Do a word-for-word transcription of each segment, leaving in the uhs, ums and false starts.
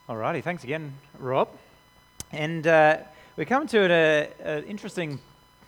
Alrighty, thanks again, Rob. And uh, we come to an interesting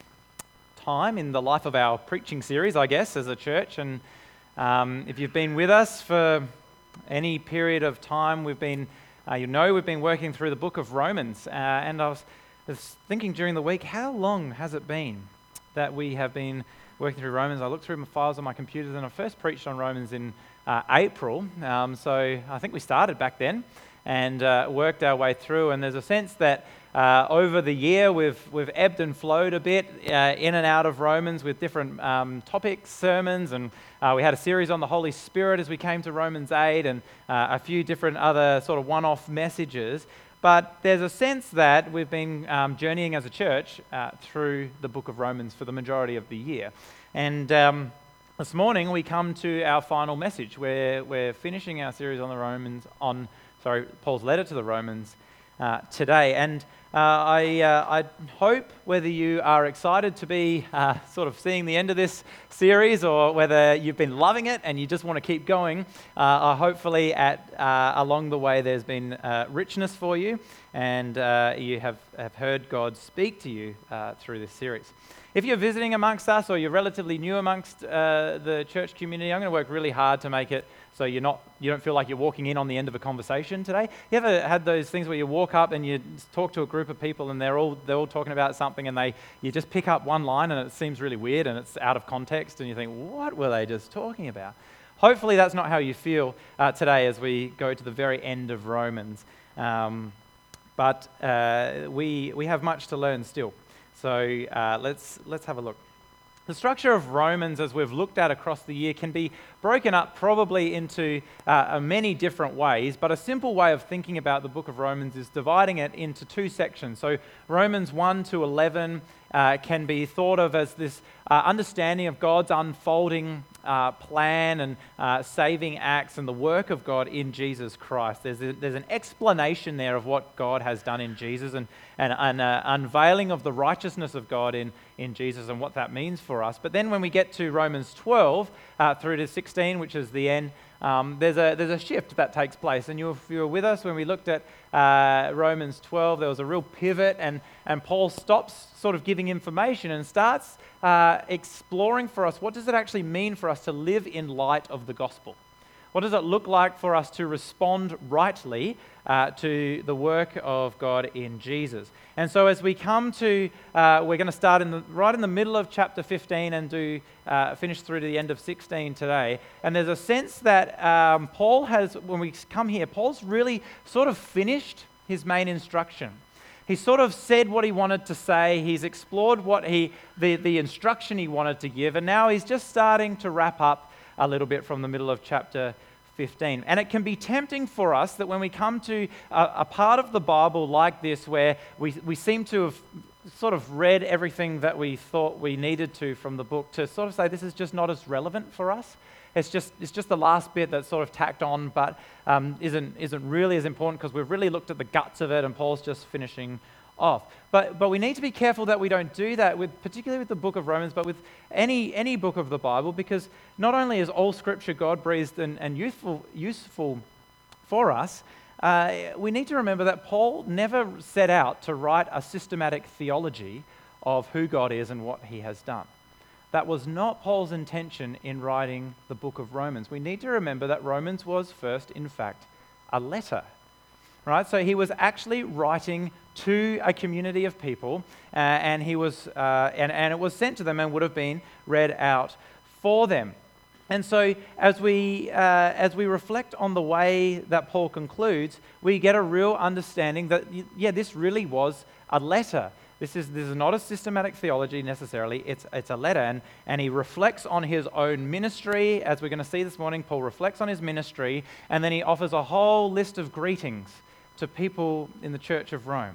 time in the life of our preaching series, I guess, as a church. And um, if you've been with us for any period of time, we've been, uh, you know, we've been working through the book of Romans. Uh, and I was, was thinking during the week, how long has it been that we have been working through Romans? I looked through my files on my computer, and I first preached on Romans in uh, April. Um, so I think we started back then and uh, worked our way through. And there's a sense that uh, over the year we've we've ebbed and flowed a bit uh, in and out of Romans with different um, topics, sermons, and uh, we had a series on the Holy Spirit as we came to Romans eight, and uh, a few different other sort of one-off messages. But there's a sense that we've been um, journeying as a church uh, through the book of Romans for the majority of the year. And um, this morning we come to our final message. We're, we're finishing our series on the Romans, on sorry, Paul's letter to the Romans uh, today. And uh, I, uh, I hope whether you are excited to be uh, sort of seeing the end of this series, or whether you've been loving it and you just want to keep going, uh, hopefully at uh, along the way there's been uh, richness for you, and uh, you have, have heard God speak to you uh, through this series. If you're visiting amongst us, or you're relatively new amongst uh, the church community, I'm going to work really hard to make it so you're not, you don't feel like you're walking in on the end of a conversation today. You ever had those things where you walk up and you talk to a group of people and they're all they're all talking about something, and they you just pick up one line and it seems really weird and it's out of context, and you think, what were they just talking about? Hopefully that's not how you feel uh, today as we go to the very end of Romans. Um, but uh, we we have much to learn still. So uh, let's let's have a look. The structure of Romans, as we've looked at across the year, can be broken up probably into uh, many different ways, but a simple way of thinking about the book of Romans is dividing it into two sections. So Romans one to eleven uh, can be thought of as this uh, understanding of God's unfolding uh, plan and uh, saving acts and the work of God in Jesus Christ. There's a, there's an explanation there of what God has done in Jesus, and and an uh, unveiling of the righteousness of God in, in Jesus and what that means for us. But then when we get to Romans twelve uh, through to sixteen, which is the end, um, there's a there's a shift that takes place. And you, if you were with us when we looked at uh, Romans twelve, there was a real pivot, and, and Paul stops sort of giving information and starts uh, exploring for us, what does it actually mean for us to live in light of the gospel? What does it look like for us to respond rightly uh, to the work of God in Jesus? And so as we come to, uh, we're going to start in the, right in the middle of chapter fifteen and do uh, finish through to the end of sixteen today. And there's a sense that um, Paul has, when we come here, Paul's really sort of finished his main instruction. He sort of said what he wanted to say. He's explored what he, the, the instruction he wanted to give, and now he's just starting to wrap up a little bit from the middle of chapter fifteen. And it can be tempting for us that when we come to a, a part of the Bible like this, where we, we seem to have sort of read everything that we thought we needed to from the book, to sort of say this is just not as relevant for us. It's just it's just the last bit that's sort of tacked on, but um, isn't isn't really as important because we've really looked at the guts of it, and Paul's just finishing off. But but we need to be careful that we don't do that, with particularly with the book of Romans, but with any any book of the Bible, because not only is all Scripture God-breathed and, and useful useful for us, uh, we need to remember that Paul never set out to write a systematic theology of who God is and what He has done. That was not Paul's intention in writing the book of Romans. We need to remember that Romans was first, in fact, a letter. Right? So he was actually writing to a community of people, uh, and he was, uh, and, and it was sent to them and would have been read out for them. And so, as we uh, as we reflect on the way that Paul concludes, we get a real understanding that yeah, this really was a letter. This is this is not a systematic theology necessarily. It's it's a letter, and, and he reflects on his own ministry, as we're going to see this morning. Paul reflects on his ministry, and then he offers a whole list of greetings to people in the Church of Rome,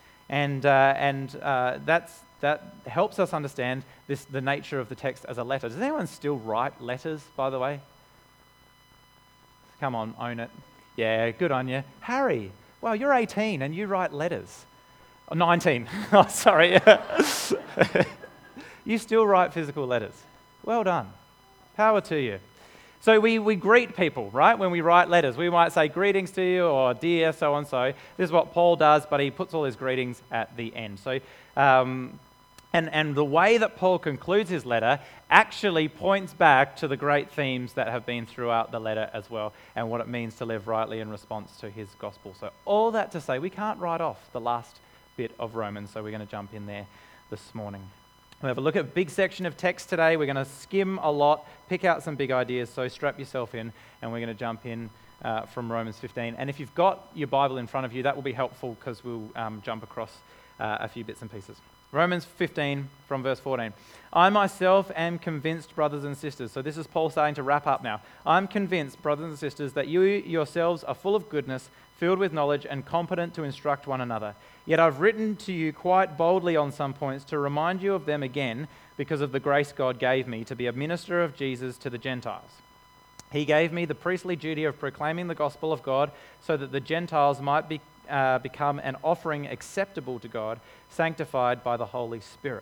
and uh, and uh, that's that helps us understand this the nature of the text as a letter. Does anyone still write letters, by the way? Come on, own it. Yeah, good on you, Harry. Well, you're eighteen and you write letters. Oh, nineteen. Oh, sorry. You still write physical letters. Well done. Power to you. So we, we greet people, right? When we write letters, we might say greetings to you or dear so-and-so. This is what Paul does, but he puts all his greetings at the end. So, um, and, and the way that Paul concludes his letter actually points back to the great themes that have been throughout the letter as well, and what it means to live rightly in response to his gospel. So all that to say, we can't write off the last bit of Romans, so we're going to jump in there this morning. We'll have a look at a big section of text today. We're going to skim a lot, pick out some big ideas, so strap yourself in, and we're going to jump in uh, from Romans fifteen. And if you've got your Bible in front of you, that will be helpful because we'll um, jump across uh, a few bits and pieces. Romans fifteen from verse fourteen. I myself am convinced, brothers and sisters, so this is Paul starting to wrap up now. I'm convinced, brothers and sisters, that you yourselves are full of goodness, filled with knowledge, and competent to instruct one another. Yet I've written to you quite boldly on some points to remind you of them again, because of the grace God gave me to be a minister of Jesus to the Gentiles. He gave me the priestly duty of proclaiming the gospel of God so that the Gentiles might be, uh, become an offering acceptable to God, sanctified by the Holy Spirit.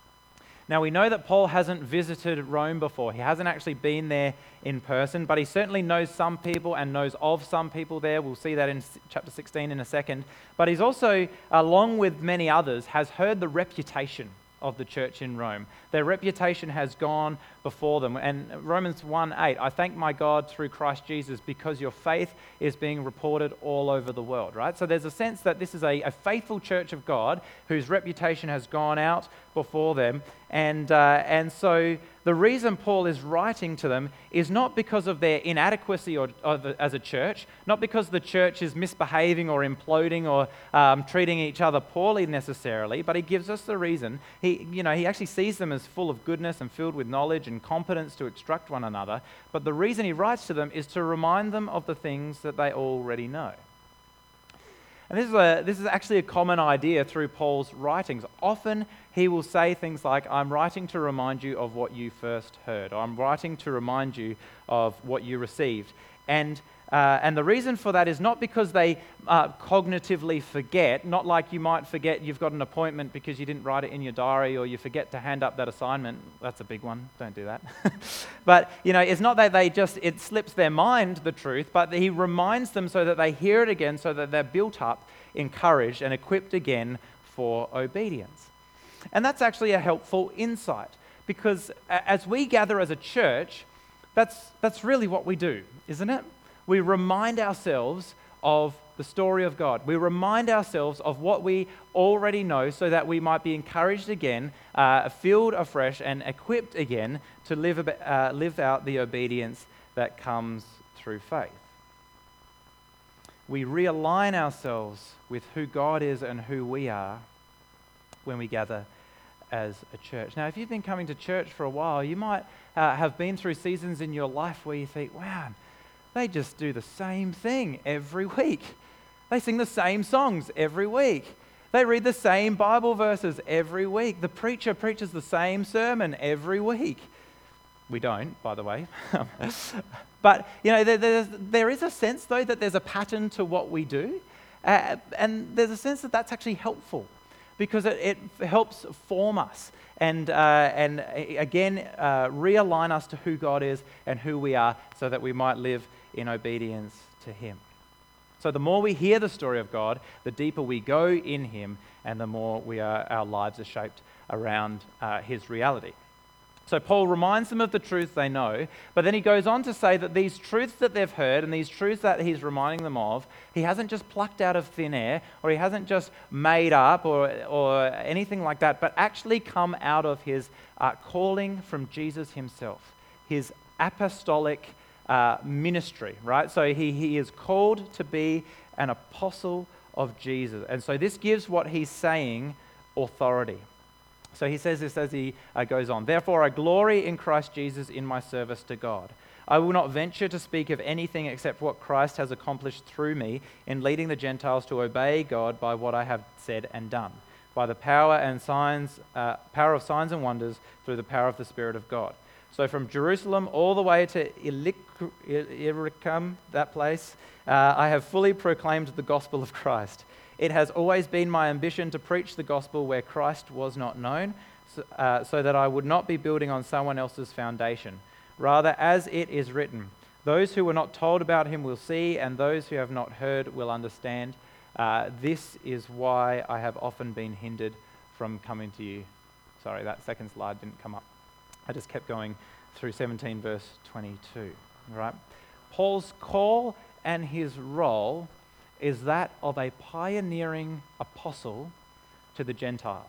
Now, we know that Paul hasn't visited Rome before. He hasn't actually been there in person, but he certainly knows some people and knows of some people there. We'll see that in chapter sixteen in a second. But he's also, along with many others, has heard the reputation of the church in Rome. Their reputation has gone before them. And Romans one eight, I thank my God through Christ Jesus because your faith is being reported all over the world, right? So there's a sense that this is a, a faithful church of God whose reputation has gone out before them. And, uh, and so the reason Paul is writing to them is not because of their inadequacy or, or the, as a church, not because the church is misbehaving or imploding or um, treating each other poorly necessarily, but he gives us the reason. He, you know, he actually sees them as full of goodness and filled with knowledge and competence to instruct one another. But the reason he writes to them is to remind them of the things that they already know. And this is, a, this is actually a common idea through Paul's writings. Often he will say things like, I'm writing to remind you of what you first heard, or I'm writing to remind you of what you received. And, uh, and the reason for that is not because they uh, cognitively forget, not like you might forget you've got an appointment because you didn't write it in your diary, or you forget to hand up that assignment. That's a big one, don't do that. But, you know, it's not that they just, it slips their mind the truth, but he reminds them so that they hear it again, so that they're built up, encouraged, and equipped again for obedience. And that's actually a helpful insight, because as we gather as a church, that's, that's really what we do, isn't it? We remind ourselves of the story of God. We remind ourselves of what we already know so that we might be encouraged again, uh, filled afresh, and equipped again to live, uh, live out the obedience that comes through faith. We realign ourselves with who God is and who we are when we gather as a church. Now, if you've been coming to church for a while, you might uh, have been through seasons in your life where you think, wow, they just do the same thing every week. They sing the same songs every week. They read the same Bible verses every week. The preacher preaches the same sermon every week. We don't, by the way. But, you know, there, there's, there is a sense, though, that there's a pattern to what we do. Uh, and there's a sense that that's actually helpful, because it, it helps form us and, uh, and again, uh, realign us to who God is and who we are so that we might live in obedience to Him. So the more we hear the story of God, the deeper we go in Him, and the more we are, our lives are shaped around uh, His reality. So Paul reminds them of the truth they know, but then he goes on to say that these truths that they've heard and these truths that he's reminding them of, he hasn't just plucked out of thin air, or he hasn't just made up or, or anything like that, but actually come out of his uh, calling from Jesus himself, his apostolic uh, ministry, right? So he, he is called to be an apostle of Jesus. And so this gives what he's saying authority. So he says this as he uh, goes on. Therefore, I glory in Christ Jesus in my service to God. I will not venture to speak of anything except what Christ has accomplished through me in leading the Gentiles to obey God by what I have said and done, by the power and signs, uh, power of signs and wonders through the power of the Spirit of God. So from Jerusalem all the way to Illyricum, that place, uh, I have fully proclaimed the gospel of Christ. It has always been my ambition to preach the gospel where Christ was not known, so, uh, so that I would not be building on someone else's foundation. Rather, as it is written, those who were not told about him will see, and those who have not heard will understand. Uh, this is why I have often been hindered from coming to you. Sorry, that second slide didn't come up. I just kept going through seventeen, verse twenty-two. Right? Paul's call and his role is that of a pioneering apostle to the Gentiles.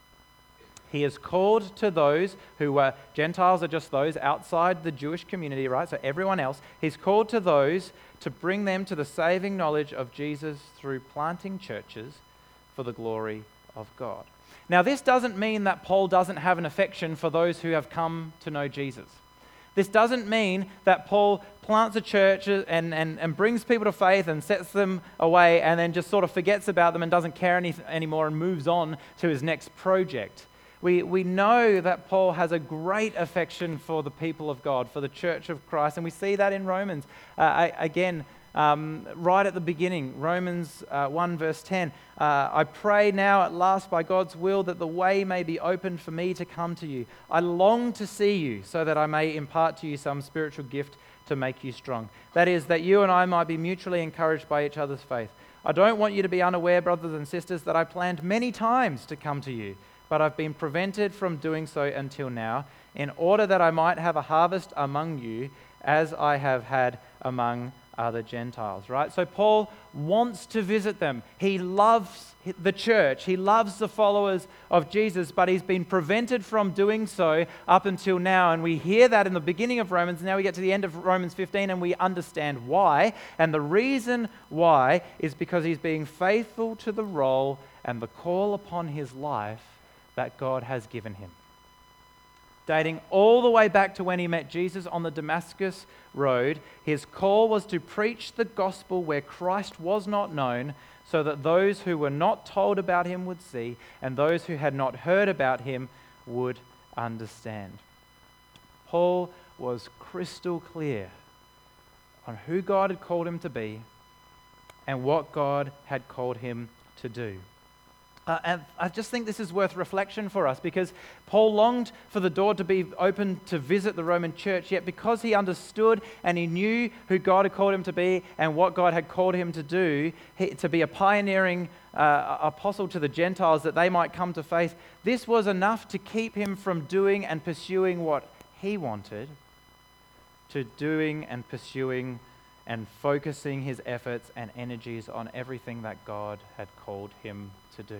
He is called to those who were, Gentiles are just those outside the Jewish community, right? So everyone else. He's called to those to bring them to the saving knowledge of Jesus through planting churches for the glory of God. Now, this doesn't mean that Paul doesn't have an affection for those who have come to know Jesus. This doesn't mean that Paul plants a church and, and, and brings people to faith and sets them away and then just sort of forgets about them and doesn't care any, anymore and moves on to his next project. We, we know that Paul has a great affection for the people of God, for the church of Christ, and we see that in Romans. Uh, I, again, um, right at the beginning, Romans uh, one verse ten, uh, I pray now at last by God's will that the way may be opened for me to come to you. I long to see you so that I may impart to you some spiritual gift to make you strong. That is, that you and I might be mutually encouraged by each other's faith. I don't want you to be unaware, brothers and sisters, that I planned many times to come to you, but I've been prevented from doing so until now, in order that I might have a harvest among you, as I have had among other Gentiles, right? So Paul wants to visit them. He loves the church. He loves the followers of Jesus, but he's been prevented from doing so up until now. And we hear that in the beginning of Romans. Now we get to the end of Romans fifteen and we understand why. And the reason why is because he's being faithful to the role and the call upon his life that God has given him. Dating all the way back to when he met Jesus on the Damascus Road, his call was to preach the gospel where Christ was not known, so that those who were not told about him would see, and those who had not heard about him would understand. Paul was crystal clear on who God had called him to be and what God had called him to do. Uh, and I just think this is worth reflection for us, because Paul longed for the door to be open to visit the Roman church, yet because he understood and he knew who God had called him to be and what God had called him to do, he, to be a pioneering uh, apostle to the Gentiles that they might come to faith, this was enough to keep him from doing and pursuing what he wanted, to doing and pursuing and focusing his efforts and energies on everything that God had called him to do.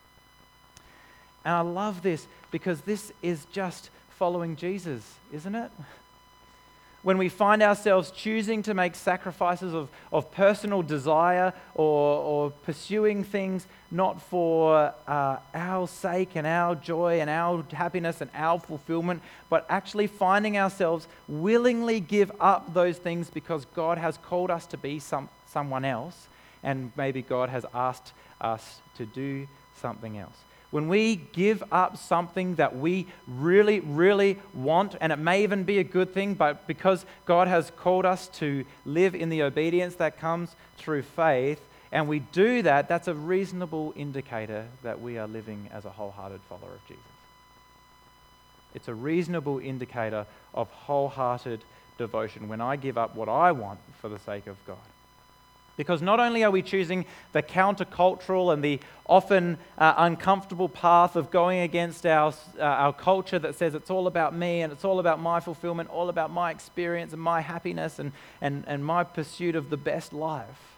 And I love this because this is just following Jesus, isn't it? When we find ourselves choosing to make sacrifices of, of personal desire or, or pursuing things not for uh, our sake and our joy and our happiness and our fulfillment, but actually finding ourselves willingly give up those things because God has called us to be some, someone else, and maybe God has asked us to do something else. When we give up something that we really, really want, and it may even be a good thing, but because God has called us to live in the obedience that comes through faith, and we do that, that's a reasonable indicator that we are living as a wholehearted follower of Jesus. It's a reasonable indicator of wholehearted devotion when I give up what I want for the sake of God. Because not only are we choosing the countercultural and the often uh, uncomfortable path of going against our, uh, our culture that says it's all about me and it's all about my fulfillment, all about my experience and my happiness and, and, and my pursuit of the best life.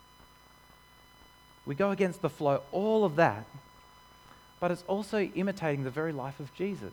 We go against the flow, all of that, but it's also imitating the very life of Jesus.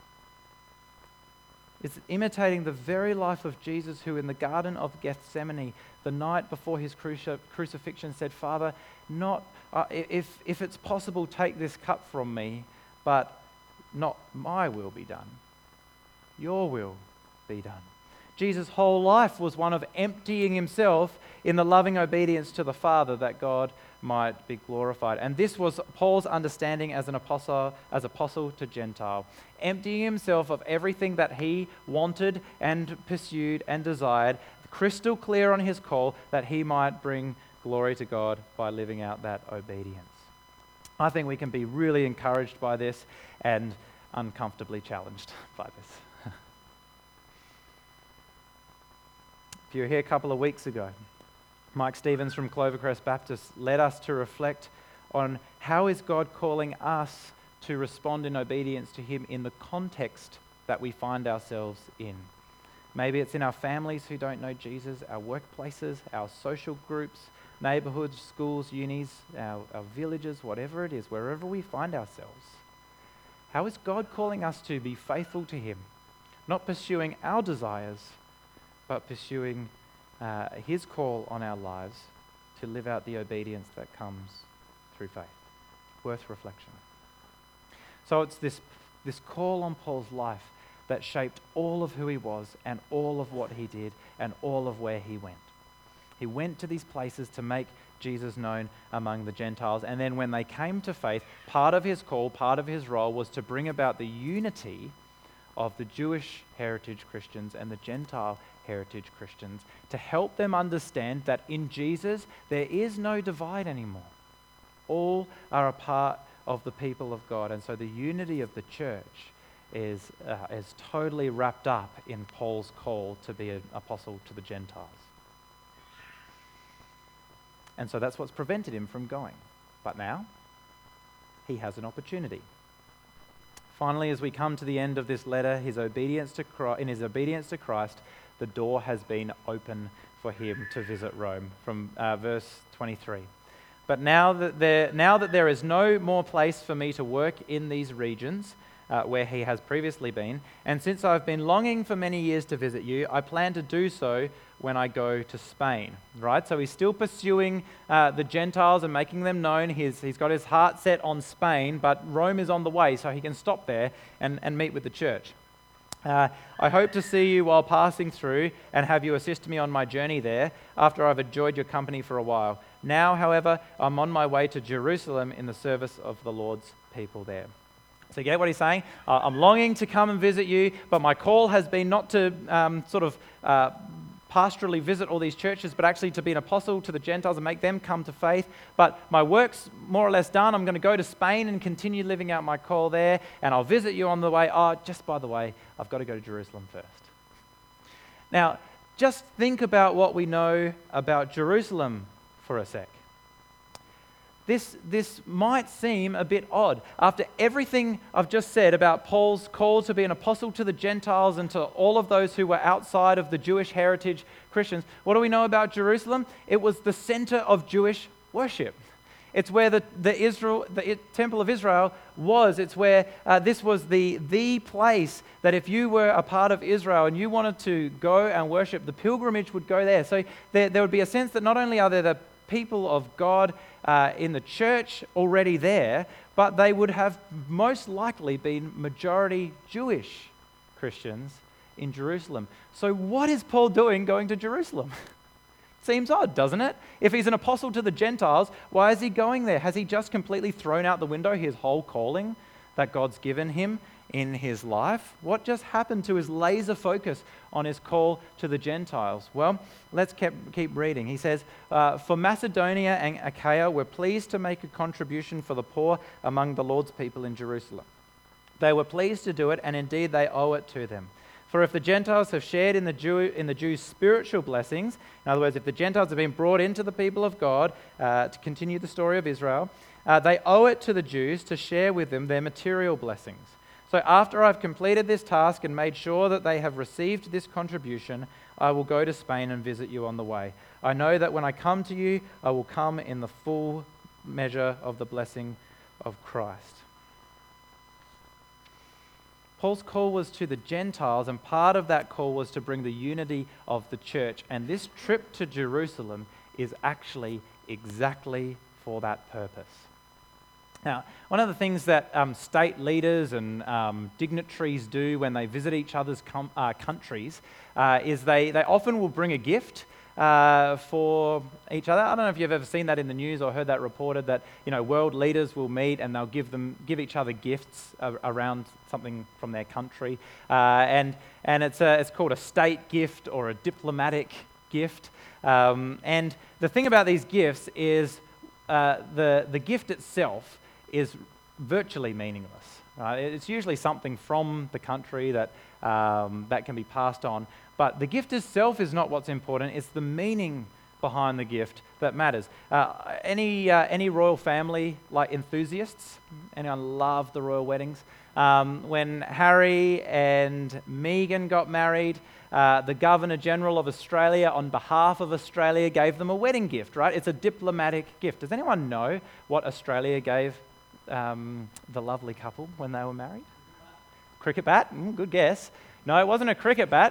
It's imitating the very life of Jesus, who in the Garden of Gethsemane, the night before his cruci- crucifixion, said, Father, not uh, if, if it's possible, take this cup from me, but not my will be done. Your will be done. Jesus' whole life was one of emptying himself in the loving obedience to the Father, that God might be glorified. And this was Paul's understanding as an apostle, as apostle to Gentile, emptying himself of everything that he wanted and pursued and desired, crystal clear on his call, that he might bring glory to God by living out that obedience. I think we can be really encouraged by this and uncomfortably challenged by this. If you were here a couple of weeks ago, Mike Stevens from Clovercrest Baptist led us to reflect on how is God calling us to respond in obedience to Him in the context that we find ourselves in. Maybe it's in our families who don't know Jesus, our workplaces, our social groups, neighborhoods, schools, unis, our, our villages, whatever it is, wherever we find ourselves. How is God calling us to be faithful to Him, not pursuing our desires, but pursuing uh, His call on our lives to live out the obedience that comes through faith? Worth reflection. So it's this, this call on Paul's life that shaped all of who he was and all of what he did and all of where he went. He went to these places to make Jesus known among the Gentiles, and then when they came to faith, part of his call, part of his role was to bring about the unity of the Jewish heritage Christians and the Gentile heritage Christians, to help them understand that in Jesus there is no divide anymore. All are a part of the people of God, and so the unity of the church is uh, is totally wrapped up in Paul's call to be an apostle to the Gentiles. And so that's what's prevented him from going. But now, he has an opportunity. Finally, as we come to the end of this letter, his obedience to Christ, in his obedience to Christ, the door has been open for him to visit Rome, from uh, verse twenty-three. But now that there, now that there is no more place for me to work in these regions, Uh, where he has previously been, and since I've been longing for many years to visit you, I plan to do so when I go to Spain. Right? So he's still pursuing uh, the Gentiles and making them known. He's, he's got his heart set on Spain, but Rome is on the way, so he can stop there and, and meet with the church. Uh, I hope to see you while passing through and have you assist me on my journey there after I've enjoyed your company for a while. Now, however, I'm on my way to Jerusalem in the service of the Lord's people there. So you get what he's saying? Uh, I'm longing to come and visit you, but my call has been not to um, sort of uh, pastorally visit all these churches, but actually to be an apostle to the Gentiles and make them come to faith. But my work's more or less done. I'm going to go to Spain and continue living out my call there, and I'll visit you on the way. Oh, just by the way, I've got to go to Jerusalem first. Now, just think about what we know about Jerusalem for a sec. This, this might seem a bit odd. After everything I've just said about Paul's call to be an apostle to the Gentiles and to all of those who were outside of the Jewish heritage Christians, what do we know about Jerusalem? It was the center of Jewish worship. It's where the, the Israel, the Temple of Israel was. It's where uh, this was the, the place that if you were a part of Israel and you wanted to go and worship, the pilgrimage would go there. So there, there would be a sense that not only are there the people of God uh, in the church already there, but they would have most likely been majority Jewish Christians in Jerusalem. So what is Paul doing going to Jerusalem? Seems odd, doesn't it? If he's an apostle to the Gentiles, why is he going there? Has he just completely thrown out the window his whole calling that God's given him in his life? What just happened to his laser focus on his call to the Gentiles? Well, let's keep, keep reading. He says, uh, for Macedonia and Achaia were pleased to make a contribution for the poor among the Lord's people in Jerusalem. They were pleased to do it, and indeed they owe it to them. For if the Gentiles have shared in the Jew in the Jews' spiritual blessings, in other words, if the Gentiles have been brought into the people of God uh, to continue the story of Israel, uh, they owe it to the Jews to share with them their material blessings. So after I've completed this task and made sure that they have received this contribution, I will go to Spain and visit you on the way. I know that when I come to you, I will come in the full measure of the blessing of Christ. Paul's call was to the Gentiles, and part of that call was to bring the unity of the church. And this trip to Jerusalem is actually exactly for that purpose. Now, one of the things that um, state leaders and um, dignitaries do when they visit each other's com- uh, countries uh, is they, they often will bring a gift uh, for each other. I don't know if you've ever seen that in the news or heard that reported, that you know world leaders will meet and they'll give them give each other gifts uh, around something from their country, uh, and and it's a, it's called a state gift or a diplomatic gift. Um, and the thing about these gifts is uh, the the gift itself is virtually meaningless. Right? It's usually something from the country that um, that can be passed on. But the gift itself is not what's important, it's the meaning behind the gift that matters. Uh, any uh, any royal family like enthusiasts? Anyone love the royal weddings? Um, when Harry and Meghan got married, uh, the Governor General of Australia, on behalf of Australia, gave them a wedding gift, right? It's a diplomatic gift. Does anyone know what Australia gave um, the lovely couple when they were married? Cricket bat? Mm, good guess. No, it wasn't a cricket bat.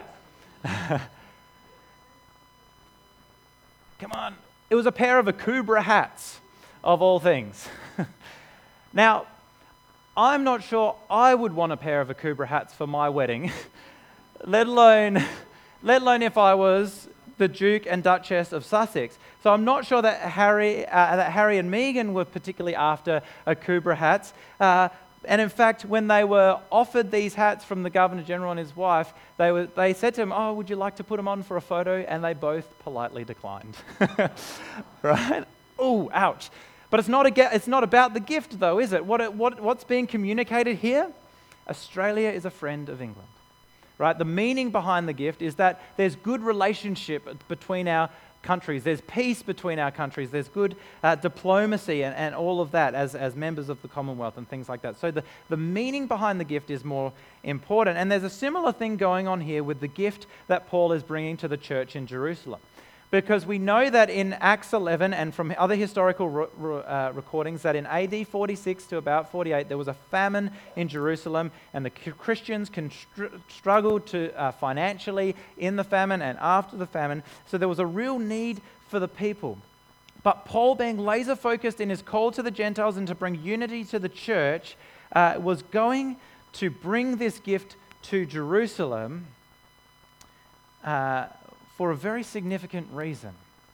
Come on. It was a pair of Akubra hats, of all things. Now, I'm not sure I would want a pair of Akubra hats for my wedding, let alone, let alone if I was the Duke and Duchess of Sussex. So I'm not sure that Harry, uh, that Harry and Meghan were particularly after Akubra hats. Uh, And in fact, when they were offered these hats from the Governor General and his wife, they were they said to him, "Oh, would you like to put them on for a photo?" And they both politely declined. Right? Oh, ouch. But it's not a, it's not about the gift, though, is it? What, it, what what's being communicated here? Australia is a friend of England. Right? The meaning behind the gift is that there's good relationship between our countries. There's peace between our countries. There's good uh, diplomacy and, and all of that as, as members of the Commonwealth and things like that. So the, the meaning behind the gift is more important. And there's a similar thing going on here with the gift that Paul is bringing to the church in Jerusalem. Because we know that in Acts eleven and from other historical re- re- uh, recordings that in A D forty-six to about forty-eight there was a famine in Jerusalem, and the Christians constr- struggled to uh, financially in the famine and after the famine. So there was a real need for the people. But Paul, being laser focused in his call to the Gentiles and to bring unity to the church, uh, was going to bring this gift to Jerusalem Uh, for a very significant reason.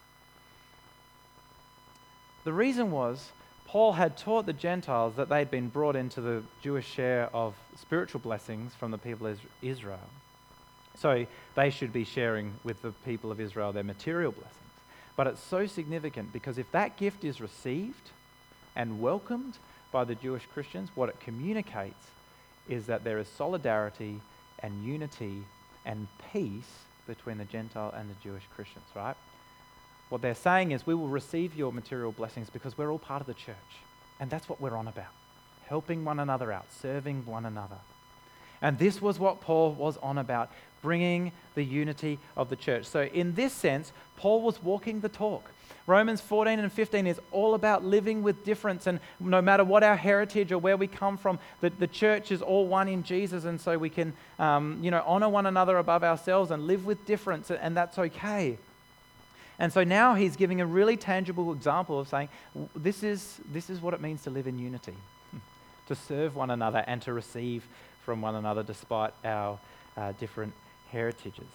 The reason was Paul had taught the Gentiles that they'd been brought into the Jewish share of spiritual blessings from the people of Israel. So they should be sharing with the people of Israel their material blessings. But it's so significant because if that gift is received and welcomed by the Jewish Christians, what it communicates is that there is solidarity and unity and peace between the Gentile and the Jewish Christians, right? What they're saying is we will receive your material blessings because we're all part of the church. And that's what we're on about. Helping one another out, serving one another. And this was what Paul was on about, bringing the unity of the church. So in this sense, Paul was walking the talk. Romans fourteen and fifteen is all about living with difference, and no matter what our heritage or where we come from, the, the church is all one in Jesus, and so we can um, you know, honor one another above ourselves and live with difference, and that's okay. And so now he's giving a really tangible example of saying, this is, this is what it means to live in unity, to serve one another and to receive from one another despite our uh, different heritages.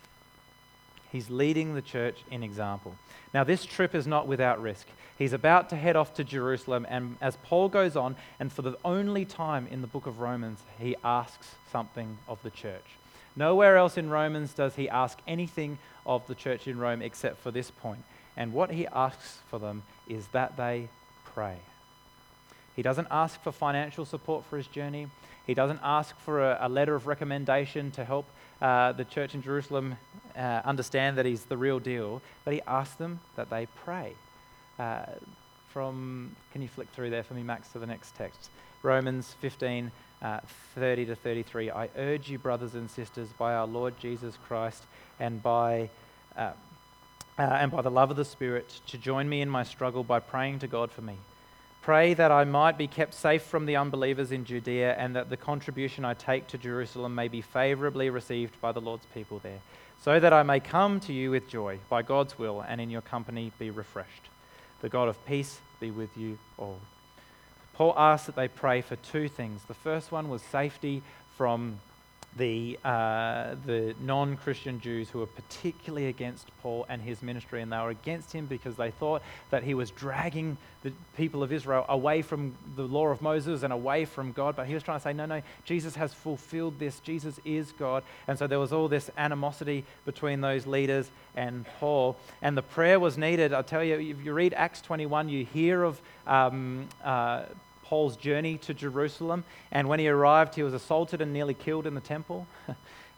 He's leading the church in example. Now, this trip is not without risk. He's about to head off to Jerusalem, and as Paul goes on, and for the only time in the book of Romans, he asks something of the church. Nowhere else in Romans does he ask anything of the church in Rome except for this point. And what he asks for them is that they pray. He doesn't ask for financial support for his journey. He doesn't ask for a, a letter of recommendation to help uh, the church in Jerusalem uh, understand that he's the real deal, but he asks them that they pray. Uh, from, can you flick through there for me, Max, to the next text? Romans fifteen, uh, thirty to thirty-three. I urge you, brothers and sisters, by our Lord Jesus Christ and by uh, uh, and by the love of the Spirit, to join me in my struggle by praying to God for me. Pray that I might be kept safe from the unbelievers in Judea, and that the contribution I take to Jerusalem may be favorably received by the Lord's people there, so that I may come to you with joy, by God's will, and in your company be refreshed. The God of peace be with you all. Paul asks that they pray for two things. The first one was safety from the uh, the non-Christian Jews who were particularly against Paul and his ministry, and they were against him because they thought that he was dragging the people of Israel away from the law of Moses and away from God. But he was trying to say, no, no, Jesus has fulfilled this. Jesus is God. And so there was all this animosity between those leaders and Paul. And the prayer was needed. I'll tell you, if you read Acts twenty-one, you hear of um, uh, Paul's journey to Jerusalem, and when he arrived, he was assaulted and nearly killed in the temple.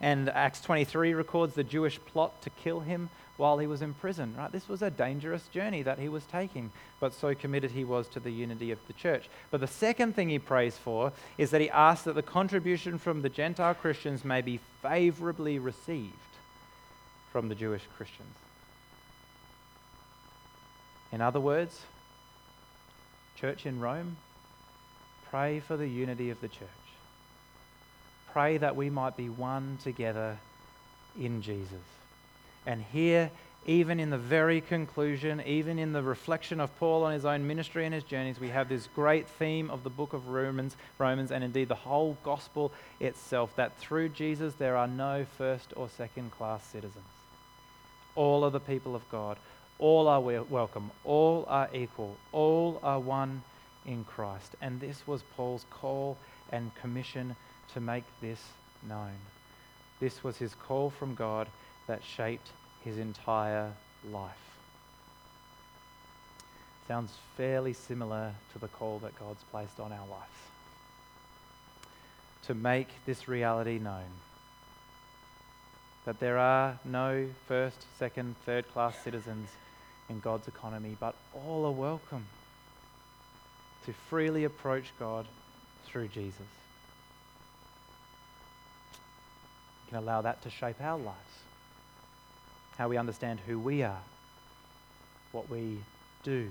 And Acts twenty-three records the Jewish plot to kill him while he was in prison, right? This was a dangerous journey that he was taking, but so committed he was to the unity of the church. But the second thing he prays for is that he asks that the contribution from the Gentile Christians may be favorably received from the Jewish Christians. In other words, church in Rome, pray for the unity of the church. Pray that we might be one together in Jesus. And here, even in the very conclusion, even in the reflection of Paul on his own ministry and his journeys, we have this great theme of the book of Romans, Romans, and indeed the whole gospel itself, that through Jesus there are no first or second class citizens. All are the people of God. All are welcome. All are equal. All are one in Christ. And this was Paul's call and commission to make this known. This was his call from God that shaped his entire life. Sounds fairly similar to the call that God's placed on our lives. To make this reality known. That there are no first, second, third class citizens in God's economy, but all are welcome to freely approach God through Jesus. We can allow that to shape our lives, how we understand who we are, what we do.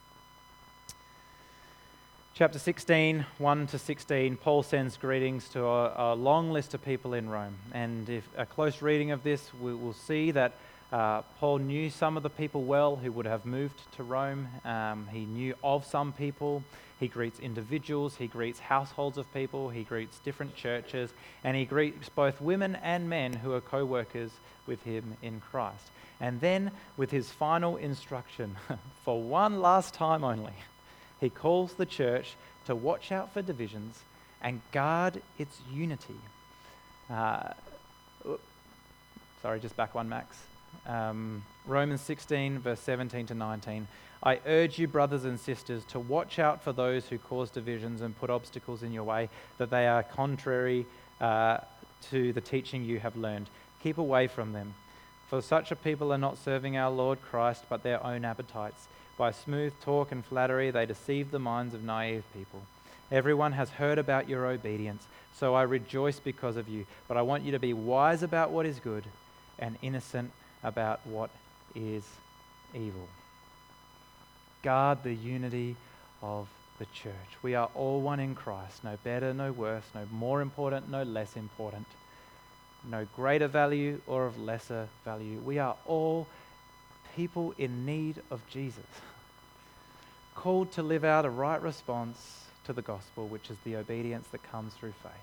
Chapter sixteen, one to sixteen, Paul sends greetings to a, a long list of people in Rome. And if a close reading of this, we will see that uh, Paul knew some of the people well who would have moved to Rome. Um, he knew of some people. He greets individuals. He greets households of people. He greets different churches. And he greets both women and men who are co-workers with him in Christ. And then, with his final instruction, for one last time only, he calls the church to watch out for divisions and guard its unity. Uh, sorry, just back one, Max. Um, Romans sixteen, verse seventeen to nineteen. I urge you, brothers and sisters, to watch out for those who cause divisions and put obstacles in your way, that they are contrary uh, to the teaching you have learned. Keep away from them. For such a people are not serving our Lord Christ, but their own appetites. By smooth talk and flattery, they deceive the minds of naive people. Everyone has heard about your obedience, so I rejoice because of you. But I want you to be wise about what is good and innocent about what is evil. Guard the unity of the church. We are all one in Christ, no better, no worse, no more important, no less important, no greater value or of lesser value. We are all people in need of Jesus, called to live out a right response to the gospel, which is the obedience that comes through faith.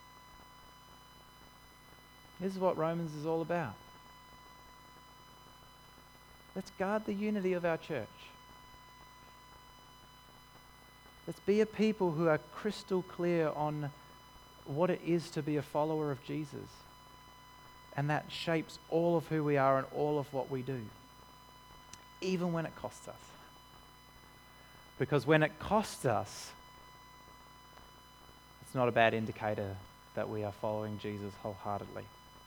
This is what Romans is all about. Let's guard the unity of our church. Let's be a people who are crystal clear on what it is to be a follower of Jesus. And that shapes all of who we are and all of what we do, even when it costs us. Because when it costs us, it's not a bad indicator that we are following Jesus wholeheartedly.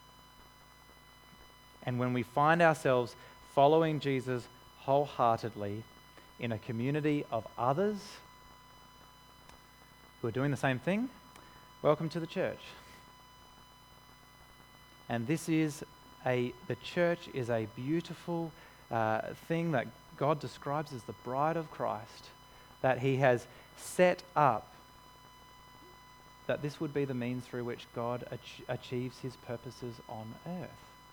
And when we find ourselves following Jesus wholeheartedly in a community of others who are doing the same thing, welcome to the church. And this is a, the church is a beautiful uh, thing that God describes as the bride of Christ, that he has set up, that this would be the means through which God ach- achieves his purposes on earth.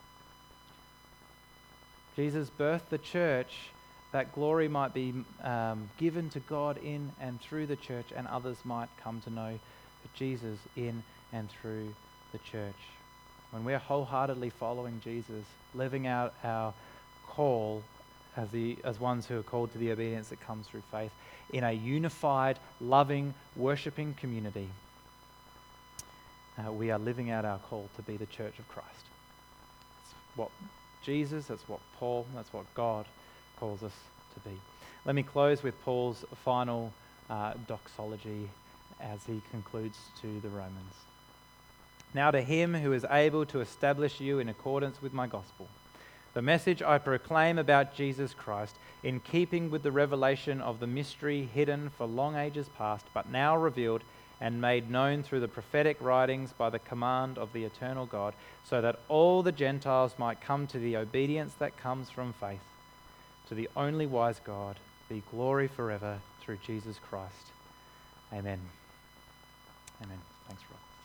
Jesus birthed the church that glory might be um, given to God in and through the church, and others might come to know Jesus in and through the church. When we're wholeheartedly following Jesus, living out our call as the as ones who are called to the obedience that comes through faith in a unified, loving, worshipping community, uh, we are living out our call to be the church of Christ. That's what Jesus, that's what Paul, that's what God calls us to be. Let me close with Paul's final uh, doxology as he concludes to the Romans. Now to him who is able to establish you in accordance with my gospel, the message I proclaim about Jesus Christ, in keeping with the revelation of the mystery hidden for long ages past, but now revealed and made known through the prophetic writings by the command of the eternal God, so that all the Gentiles might come to the obedience that comes from faith. To the only wise God be glory forever through Jesus Christ. Amen. Amen. Thanks, Rob.